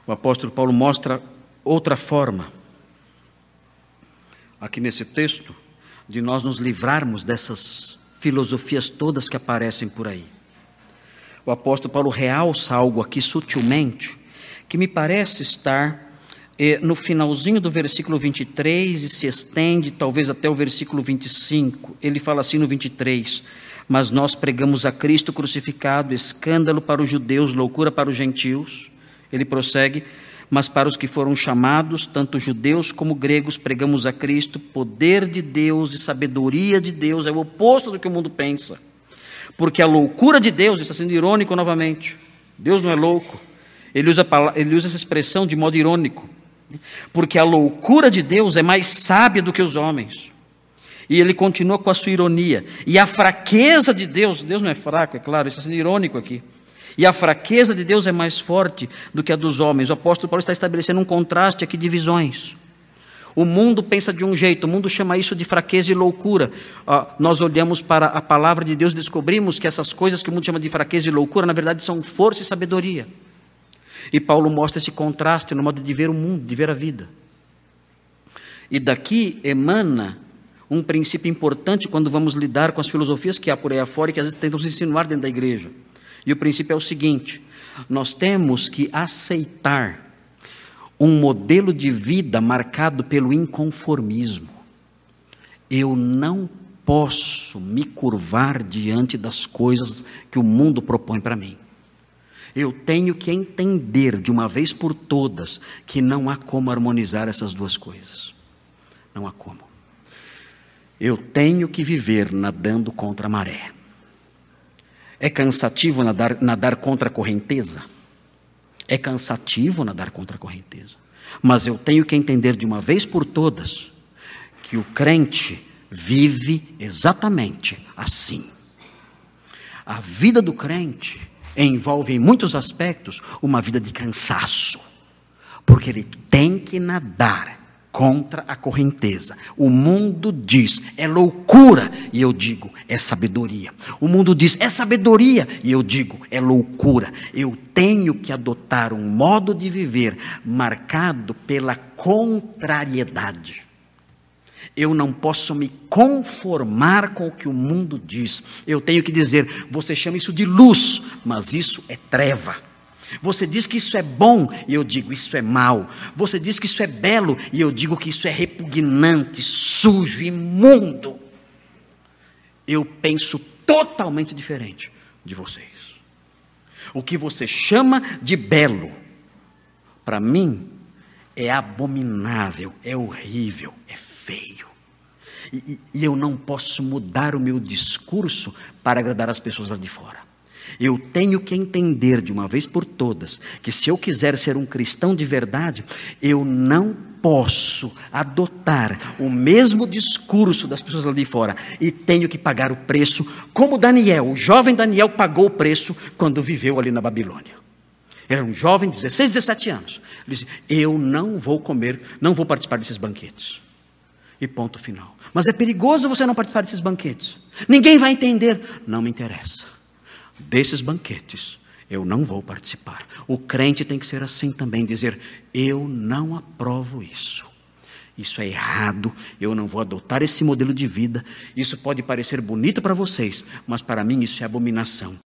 O apóstolo Paulo mostra outra forma, aqui nesse texto, de nós nos livrarmos dessas filosofias todas que aparecem por aí. O apóstolo Paulo realça algo aqui sutilmente, que me parece estar no finalzinho do versículo 23 e se estende talvez até o versículo 25. Ele fala assim no 23: mas nós pregamos a Cristo crucificado, escândalo para os judeus, loucura para os gentios. Ele prossegue: mas para os que foram chamados, tanto judeus como gregos, pregamos a Cristo, poder de Deus e sabedoria de Deus. É o oposto do que o mundo pensa, porque a loucura de Deus, está sendo irônico novamente, Deus não é louco, ele usa essa expressão de modo irônico, porque a loucura de Deus é mais sábia do que os homens. E ele continua com a sua ironia, e a fraqueza de Deus, Deus não é fraco, é claro, isso está sendo irônico aqui, e a fraqueza de Deus é mais forte do que a dos homens. O apóstolo Paulo está estabelecendo um contraste aqui de visões. O mundo pensa de um jeito, o mundo chama isso de fraqueza e loucura. Nós olhamos para a palavra de Deus e descobrimos que essas coisas que o mundo chama de fraqueza e loucura, na verdade são força e sabedoria. E Paulo mostra esse contraste no modo de ver o mundo, de ver a vida. E daqui emana um princípio importante quando vamos lidar com as filosofias que há por aí afora e que às vezes tentam se insinuar dentro da igreja. E o princípio é o seguinte: nós temos que aceitar um modelo de vida marcado pelo inconformismo. Eu não posso me curvar diante das coisas que o mundo propõe para mim. Eu tenho que entender de uma vez por todas que não há como harmonizar essas duas coisas. Não há como. Eu tenho que viver nadando contra a maré. É cansativo nadar contra a correnteza? É cansativo nadar contra a correnteza. Mas eu tenho que entender de uma vez por todas que o crente vive exatamente assim. A vida do crente envolve em muitos aspectos uma vida de cansaço, porque ele tem que nadar contra a correnteza. O mundo diz, é loucura, e eu digo, é sabedoria. O mundo diz, é sabedoria, e eu digo, é loucura. Eu tenho que adotar um modo de viver marcado pela contrariedade. Eu não posso me conformar com o que o mundo diz. Eu tenho que dizer, você chama isso de luz, mas isso é treva. Você diz que isso é bom, e eu digo, isso é mal. Você diz que isso é belo, e eu digo que isso é repugnante, sujo, imundo. Eu penso totalmente diferente de vocês. O que você chama de belo, para mim, é abominável, é horrível, é feio. E eu não posso mudar o meu discurso para agradar as pessoas lá de fora. Eu tenho que entender de uma vez por todas que se eu quiser ser um cristão de verdade, eu não posso adotar o mesmo discurso das pessoas lá de fora e tenho que pagar o preço, como Daniel, o jovem Daniel pagou o preço quando viveu ali na Babilônia. Era um jovem de 16, 17 anos. Ele disse, eu não vou comer, não vou participar desses banquetes. E ponto final. Mas é perigoso você não participar desses banquetes. Ninguém vai entender. Não me interessa. Desses banquetes eu não vou participar. O crente tem que ser assim também, dizer, eu não aprovo isso. Isso é errado, eu não vou adotar esse modelo de vida. Isso pode parecer bonito para vocês, mas para mim isso é abominação.